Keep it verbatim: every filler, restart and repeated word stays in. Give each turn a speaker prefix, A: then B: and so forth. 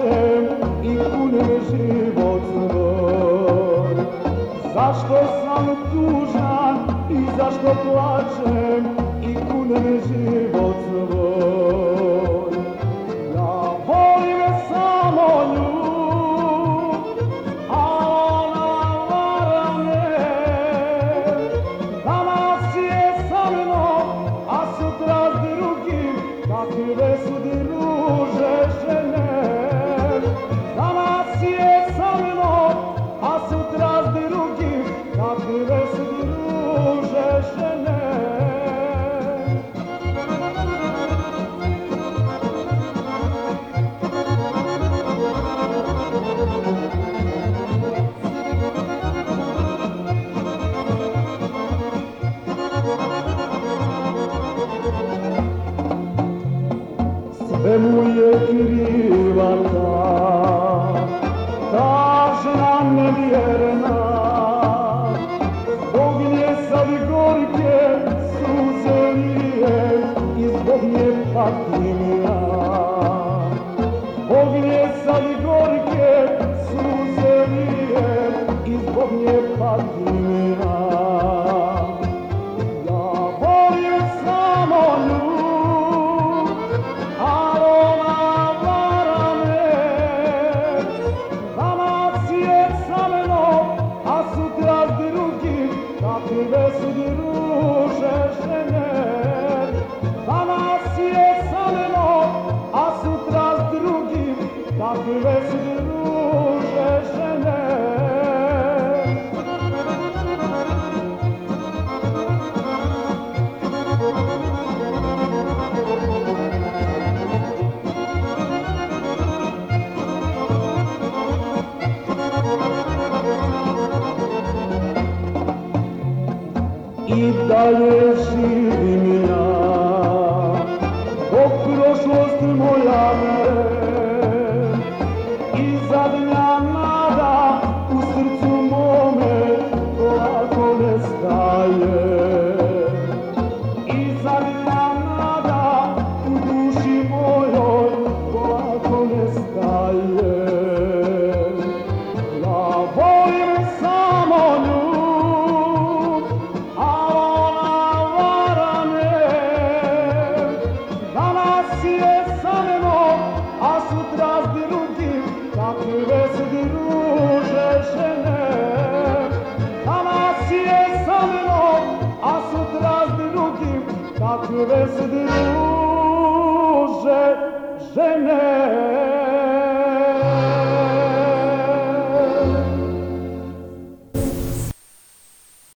A: plačem i kunem život svoj. Zašto sam tužan i zašto plačem i kunem život svoj. Ja volim samo nju, a ona vara me. Danas je sa mnom, a sutra s drugim, kakve su druže žene. Danas je sa mnom, a sutra s drugim, kakve su druže žene. Sve mu je kriva ta, ta žena nevjerna. Zbog nje sad gorke suze lije i zbog nje patim ja. Zbog nje sad gorke suze lije i zbog nje patim ja. Ja volim samo nju, kakve su druže žene. Danas je sa mnom, a sutra s drugim, kakve su druže žene. I dalje živim ja, dok prošlost moja mere i zadnja nada u srcu mome polako nestaje. I zadnja nada u duši mojoj polako nestaje. Ja volim samo nju, kakve su druže žene. Danas je sa mnom, a sutra s drugim, kakve su druže žene.